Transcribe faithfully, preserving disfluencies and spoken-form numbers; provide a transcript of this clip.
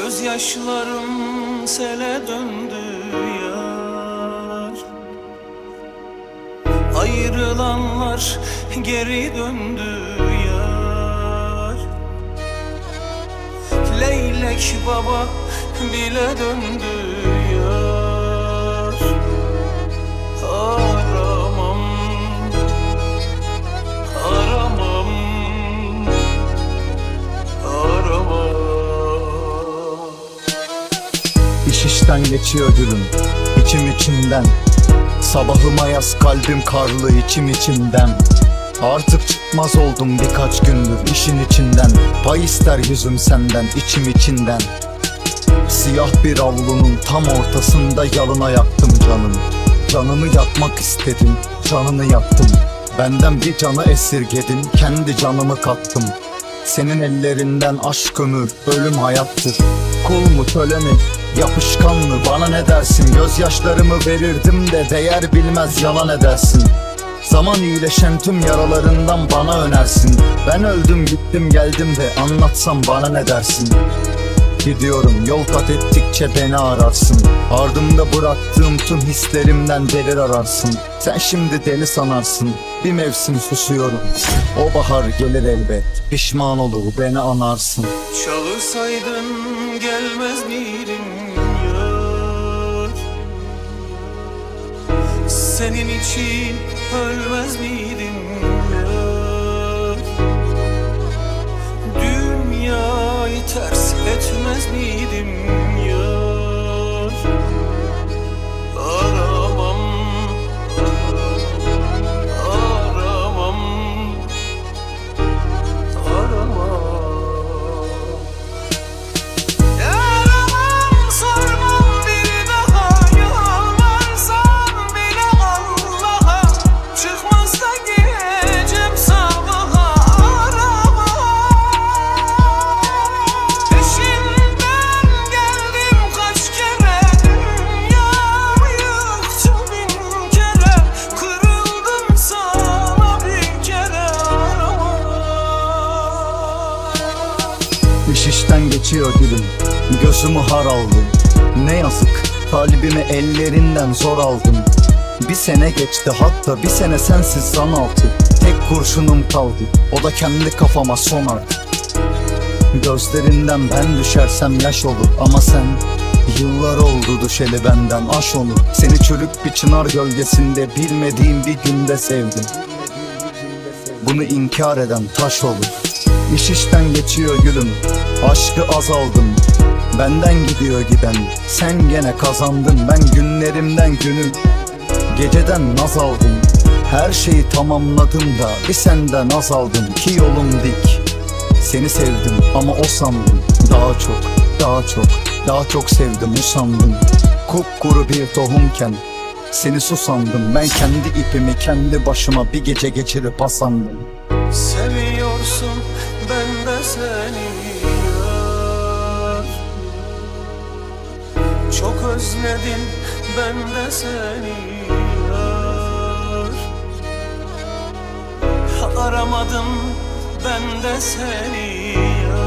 Gözyaşlarım sele döndü yar. Ayrılanlar geri döndü yar. Leylek baba bile döndü yar. Aramam, aramam, aramam. İş işten geçiyor gülüm, içim içimden. Sabahıma yaz, kalbim karlı içim içimden. Artık çıkmaz oldum birkaç gündür işin içinden. Pay ister yüzüm senden, içim içinden. Siyah bir avlunun tam ortasında yalına yaktım canım. Canımı yakmak istedim, canını yaktım. Benden bir canı esirgedin, kendi canımı kattım. Senin ellerinden aşk ömür, ölüm hayattır. Kul mu köle mi, yapışkan mı, bana ne dersin? Gözyaşlarımı verirdim de değer bilmez yalan edersin. Zaman iyileşen tüm yaralarından bana önersin. Ben öldüm gittim geldim de anlatsam bana ne dersin? Gidiyorum yol kat ettikçe beni ararsın. Ardımda bıraktığım tüm hislerimden delir ararsın. Sen şimdi deli sanarsın, bir mevsim susuyorum. O bahar gelir elbet, pişman olur beni anarsın. Çağırsaydın gelmez miydim yar? Senin için ölmez miydim yar? Dünyayı ters etmez miydim yar? Aramam, aramam, aramam. Yaramam, sormam bir daha, yalvarsam bile Allah'a. Çıkmazsa gecem sabaha, aramam. Peşinden geldim kaç kere, dünyamı yıktım bin kere. Kırıldım sana bir kere, aramam. İş işten geçiyor gülüm, gözümü har aldı. Ne yazık, kalbimi ellerinden zor aldım. Bir sene geçti, hatta bir sene sensiz zan altı. Tek kurşunum kaldı, o da kendi kafama son artık. Gözlerinden ben düşersem yaş olur ama sen, yıllar oldu düşeli benden aş onu. Seni çürük bir çınar gölgesinde bilmediğim bir günde sevdim. Bunu inkar eden taş olur. İş işten geçiyor gülüm, aşkı azaldım. Benden gidiyor giden, sen gene kazandın. Ben günlerimden günü, geceden naz aldım. Her şeyi tamamladım da bir senden naz aldım. Ki yolum dik, seni sevdim ama o sandım. Daha çok, daha çok, daha çok sevdim o sandım. Kupkuru bir tohumken seni su sandım. Ben kendi ipimi kendi başıma bir gece geçirip asandım. Seviyorsun ben de seni yar. Çok özledim ben de seni yar. Aramadım ben de seni yar.